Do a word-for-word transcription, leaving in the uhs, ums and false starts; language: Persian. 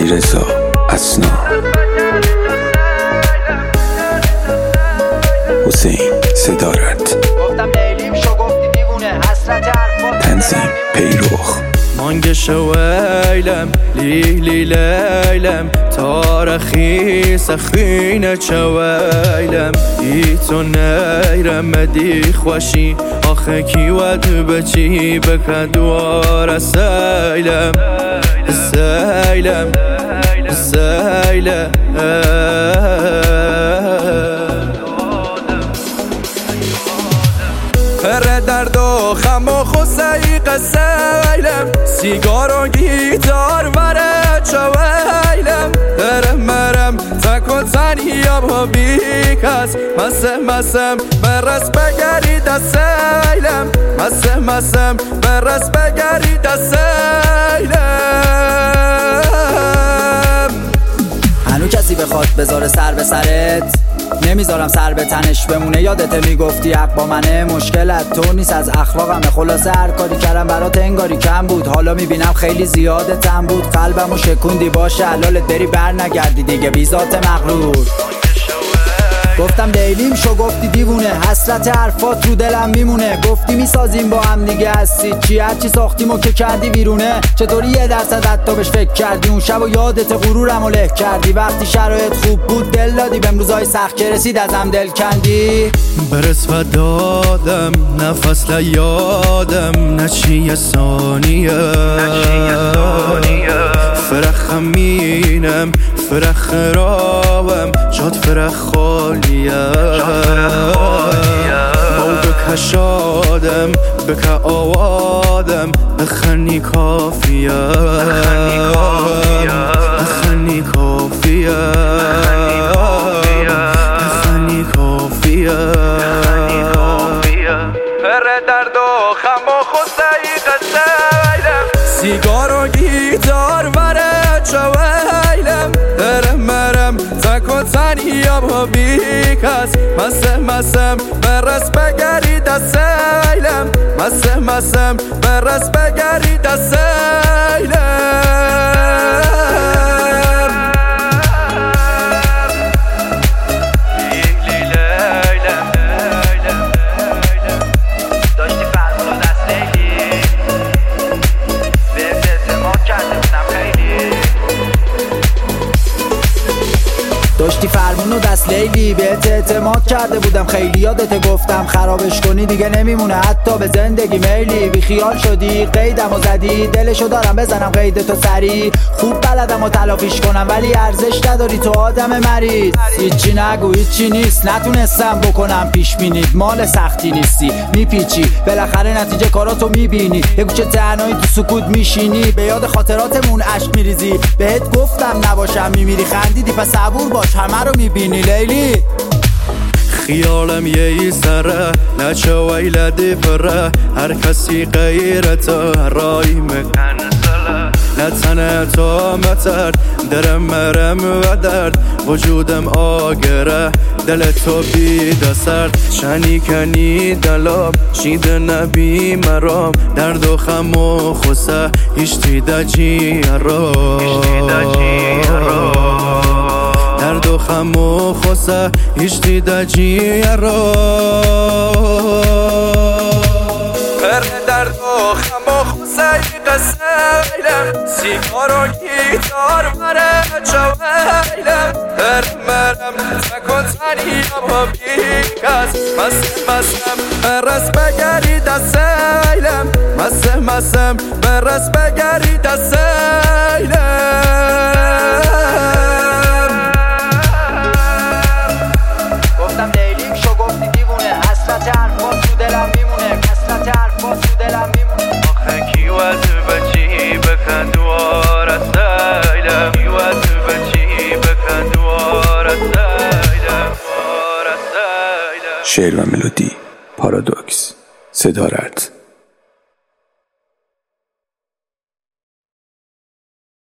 علیرضا اثنا، حسین صدارت، تنظیم پیروخ. مانگش ویلم لیلی لیلم تارخی سخینه چویلم ای تو نیرم مدی خوشی آخه کی ود بچی بکدوار سیلم سیلم سیلم پر درد و خم و خسایی قسیلم سیگار و گیتار وره چویلم درم مرم تک و تنیم و بیکس مسم مسم برس بگری دستیلم مسم مسم برس بگری دستیلم. هنو کسی بخواد بذاره سر به سرت نمیذارم سر به تنش بمونه. یادت میگفتی حق با منه، مشکلت تو نیست از اخلاقمه. خلاصه هر کاری کردم برات انگاری کم بود، حالا میبینم خیلی زیاده تم بود. قلبمو شکوندی باشه حلالت بری بر نگردی دیگه بی ذات مغرور. گفتم لیلیم شو گفتی دیوونه، حسرت حرفات رو دلم میمونه. گفتی میسازیم با هم دیگه هستی چی هرچی ساختیم و که کردی بیرونه. چطوری یه درصد حتی بهش فکر کردی اون شب و یادت غرورم و له کردی. وقتی شرایط خوب بود دل دادی بهم روزای سخت که رسید ازم دل کندی. برس و دادم نفس لیادم نچی ثانیه فرخم مینم فرخ راوم جاد فرخ خالیه با بکشادم بکا آوادم بخنی کافیه بخنی کافیه بخنی کافیه پر درد و خم و خسایی قسیلم سیگار و گیتار وره چویلم درم مرم تک و تنیم و بیکس مسم مسم برس بگری دستیلم مسم مسم برس بگری دستیلم. داشتی فرمون و دست لیلی بهت اعتماد کرده بودم خیلی. یادت گفتم خرابش کنی دیگه نمیمونه حتی به زندگی میلی. بی خیال شدی قیدم و زدی دلشو دارم بزنم قید تو سری. خوب بلدم و تلافیش کنم ولی ارزش نداری تو آدم مریض. هیچی نگو هیچی نیست نتونستم بکنم پیش بینید. مال سختی نیستی میپیچی بالاخره نتیجه کاراتو میبینی. یه گوشه تنهایی تو سکوت میشینی به یاد خاطراتمون اشک میریزی. بهت گفتم نباشم میمیری خندیدی پس صبور باش همه رو میبینی لیلی. خیالم یه سره نچه ویلدی پره هر کسی غیرتا رای مکنسله نتنه تا متر درم مرم و درد وجودم آگره دل تو بیده سرد شنی کنی دلام شیده نبی مرام درد و خم و خسه هیشتی دا جیرا درد و خم و خسه هیشتی دا جیرا پر درد و خم و خسه قسیلم سیگار و گیتار وره چویلم در مرم تک و تنیم و بیکس مسم مسم برس بگری دستیلم مسم مسم برس بگری دستیلم. گفتم لیلیم شو گفتی دیوونه، حسرت حرفات تو دلم میمونه، حسرت حرفات تو دلم میمونه. آخه کی ود بچی بکدوار سیلم کی ود بچی بکدوار سیلم. شعر و ملودی پارادوکس، صدارت